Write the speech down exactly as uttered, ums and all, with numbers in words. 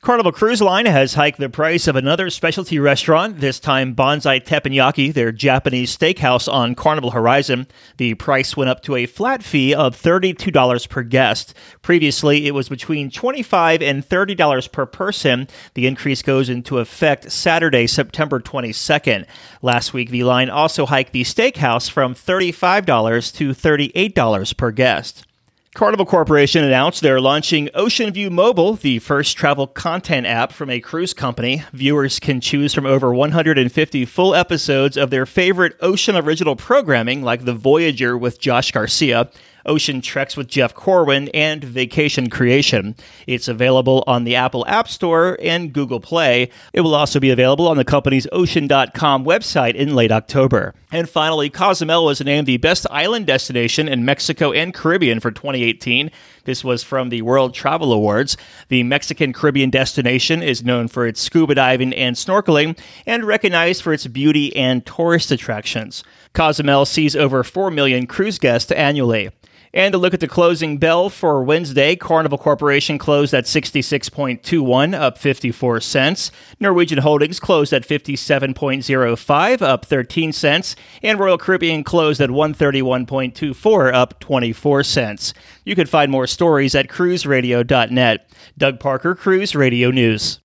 Carnival Cruise Line has hiked the price of another specialty restaurant, this time Bonsai Teppanyaki, their Japanese steakhouse on Carnival Horizon. The price went up to a flat fee of thirty-two dollars per guest. Previously, it was between twenty-five dollars and thirty dollars per person. The increase goes into effect Saturday, September twenty-second. Last week, the line also hiked the steakhouse from thirty-five dollars to thirty-eight dollars per guest. Carnival Corporation announced they're launching Ocean View Mobile, the first travel content app from a cruise company. Viewers can choose from over one hundred fifty full episodes of their favorite Ocean original programming, like The Voyager with Josh Garcia, Ocean Treks with Jeff Corwin, and Vacation Creation. It's available on the Apple App Store and Google Play. It will also be available on the company's ocean dot com website in late October. And finally, Cozumel was named the best island destination in Mexico and Caribbean for twenty eighteen. This was from the World Travel Awards. The Mexican Caribbean destination is known for its scuba diving and snorkeling and recognized for its beauty and tourist attractions. Cozumel sees over four million cruise guests annually. And to look at the closing bell for Wednesday, Carnival Corporation closed at sixty-six point two one, up fifty-four cents. Norwegian Holdings closed at fifty-seven point oh five, up thirteen cents. And Royal Caribbean closed at one thirty-one point two four, up twenty-four cents. You can find more stories at cruise radio dot net. Doug Parker, Cruise Radio News.